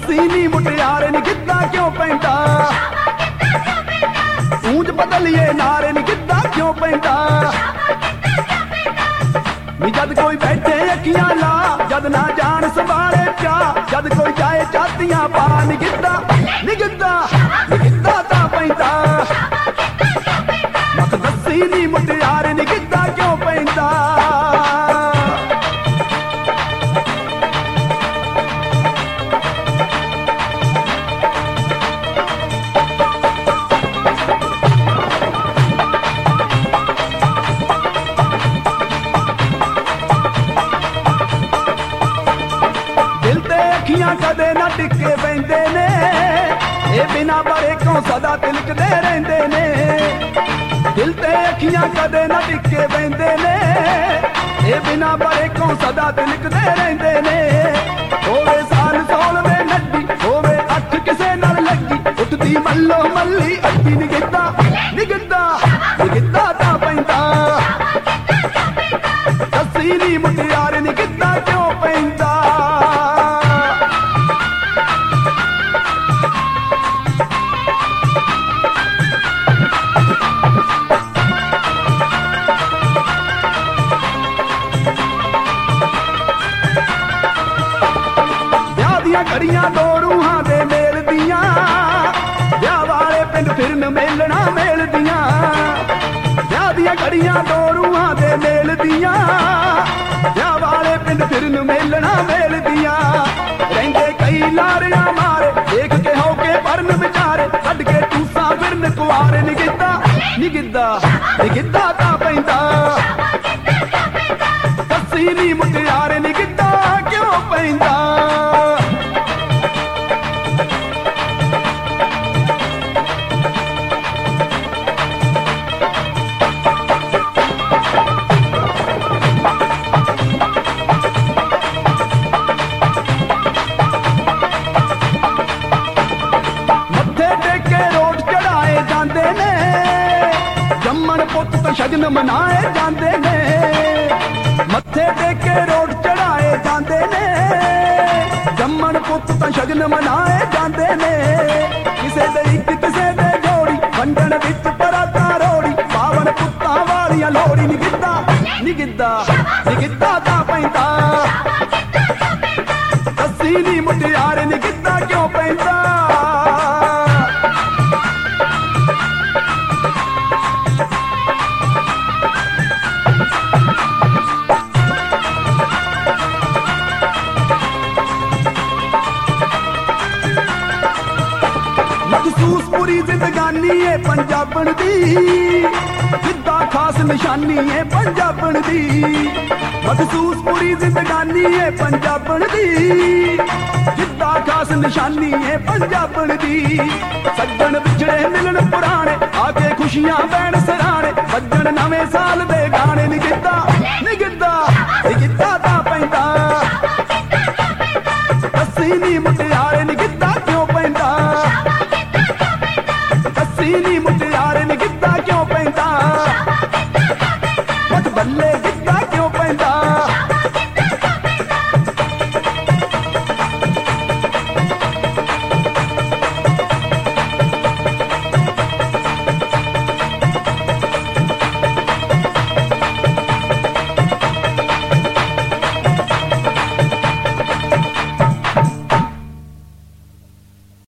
ਦੱਸੀ ਨੀ ਮੁਟਿਆਰੇ ਨੀ ਗਿੱਧਾ ਕਿਉਂ ਪੈਂਦਾ, ਉਂਝ ਬਦਲੀਏ ਨਾਰੇ ਨੀ ਗਿੱਧਾ ਕਿਉਂ ਪੈਂਦਾ। ਨੀ ਜਦ ਕੋਈ ਬੈਠੇ ਅੱਖੀਆਂ ਲਾ, ਜਦ ਨਾ ਜਾਣ ਸੰਭਾਲੇ ਪਿਆ, ਜਦ ਕੋਈ ਜਾਏ ਚਾਤੀਆਂ ਪਾ, ਨੀ ਗਿੱਧਾ ਨੀ ਗਿੱਧਾ ਨੀ ਗਿੱਧਾ ਤਾਂ ਪੈਂਦਾ। ਮਤ ਦੱਸੀ ਨੀ ਮੁਟਿਆਰੇ ਨੀ ਗਿੱਧਾ ਕਿਉਂ ਪੈਂਦਾ। ਕਦੇ ਨਾ ਟਿੱਕੇ ਪੈਂਦੇ ਨੇ, ਇਹ ਬਿਨਾ ਬਰੇ ਕਿਉਂ ਸਦਾ ਤਿਲਕਦੇ ਰਹਿੰਦੇ ਨੇ। ਦਿਲ ਤੇ ਅੱਖੀਆਂ ਕਦੇ ਨਾ ਟਿੱਕੇ ਪੈਂਦੇ ਨੇ, ਇਹ ਬਿਨਾ ਬਰੇ ਕਿਉਂ ਸਦਾ ਤਿਲਕਦੇ ਰਹਿੰਦੇ ਨੇ। ਹੋਵੇ ਸਾਲ ਸੋਲਵੇਂ ਨੱਡੀ, ਹੋਵੇ ਅੱਖ ਕਿਸੇ ਨਾਲ ਲੱਗੀ, ਉੱਠਦੀ ਮੱਲੋ ਮੱਲੀ ਅੱਡੀ ਨੀ ਗਿੱਧਾ ਨੀ ਗਿੱਧਾ ਨੀ ਗਿੱਧਾ ਤਾਂ ਪੈਂਦਾ। ਦੱਸੀ ਨੀ ਮੁਟਿਆਰੇ ਨੀ ਗਿੱਧਾ ਕਿਉਂ ਪੈਂਦਾ। ਘੜੀਆਂ ਦੋ ਰੂਹਾਂ ਦੇ ਮੇਲ ਦੀਆਂ, ਵਿਆਹ ਵਾਲੇ ਪਿੰਡ ਫਿਰਨ ਮੇਲਣਾ ਮੇਲ ਦੀਆਂ। ਵਿਆਹ ਦੀਆਂ ਘੜੀਆਂ ਦੋ ਰੂਹਾਂ ਦੇ ਮੇਲ ਦੀਆਂ, ਵਿਆਹ ਵਾਲੇ ਪਿੰਡ ਫਿਰਨ ਮੇਲਣਾ ਮੇਲ ਦੀਆਂ। ਰਹਿੰਦੇ ਕਈ ਲਾਰਿਆਂ ਮਾਰੇ, ਦੇਖ ਕੇ ਹੋ ਕੇ ਪਰਨ ਵਿਚਾਰੇ, ਕੱਢ ਕੇ ਟੂਸਾਂ ਫਿਰਨ ਕੁਆਰੇ। ਨੀ ਗਿੱਧਾ ਨੀ ਗਿੱਧਾ ਨੀ ਗਿੱਧਾ ਤਾਂ ਪੈਂਦਾ। ਦੱਸੀ ਨੀ ਮੁਟਿਆਰੇ ਨੀ ਗਿੱਧਾ ਕਿਉਂ ਪੈਂਦਾ। ਸ਼ਗਨ ਮਨਾਏ ਜਾਂਦੇ ਨੇ, ਮੱਥੇ ਟੇਕੇ ਰੋਡ ਚੜਾਏ ਜਾਂਦੇ ਨੇ। ਜੰਮਣ ਪੁੱਤ ਤਾਂ ਸ਼ਗਨ ਮਨਾਏ ਜਾਂਦੇ ਨੇ। ਕਿਸੇ ਦੇ ਇੱਕ ਕਿਸੇ ਦੇ ਜੋੜੀ, ਵੰਡਣ ਵਿੱਚ ਪਰਾਤਾ ਰੋੜੀ, ਪਾਵਨ ਪੁੱਤਾਂ ਵਾਲੀਆਂ ਲੋੜੀ। ਨੀ ਗਿੱਧਾ ਨੀ ਗਿੱਧਾ ਨੀ ਗਿੱਧਾ ਤਾਂ ਪੈਂਦਾ। ਦੱਸੀ ਨੀ ਮੁਟਿਆਰੇ ਨੀ ਗਿੱਧਾ ਕਿਉਂ ਪੈਂਦਾ। ਮਖਸੂਸ ਪੂਰੀ ਜ਼ਿੰਦਗਾਨੀ ਏ ਪੰਜਾਬਣ ਦੀ, ਗਿੱਧਾ ਖਾਸ ਨਿਸ਼ਾਨੀ ਏ ਪੰਜਾਬਣ ਦੀ। ਮਖਸੂਸ ਪੂਰੀ ਜ਼ਿੰਦਗਾਨੀ ਏ ਪੰਜਾਬਣ ਦੀ, ਗਿੱਧਾ ਖਾਸ ਨਿਸ਼ਾਨੀ ਏ ਪੰਜਾਬਣ ਦੀ। ਸੱਜਣ ਵਿਛੜੇ ਮਿਲਣ ਪੁਰਾਣੇ, ਆ ਕੇ ਖੁਸ਼ੀਆਂ ਪੈਣ ਸਰਾਣੇ, ਵੱਜਣ ਨਵੇਂ ਸਾਲ ਦੇ ਗਾਣੇ। ਨੀ ਗਿੱਧਾ ਨੀ ਗਿੱਧਾ ਨੀ ਗਿੱਧਾ ਤਾਂ ਪੈਂਦਾ। ਦੱਸੀ ਨੀ ਮੁਟਿਆਰੇ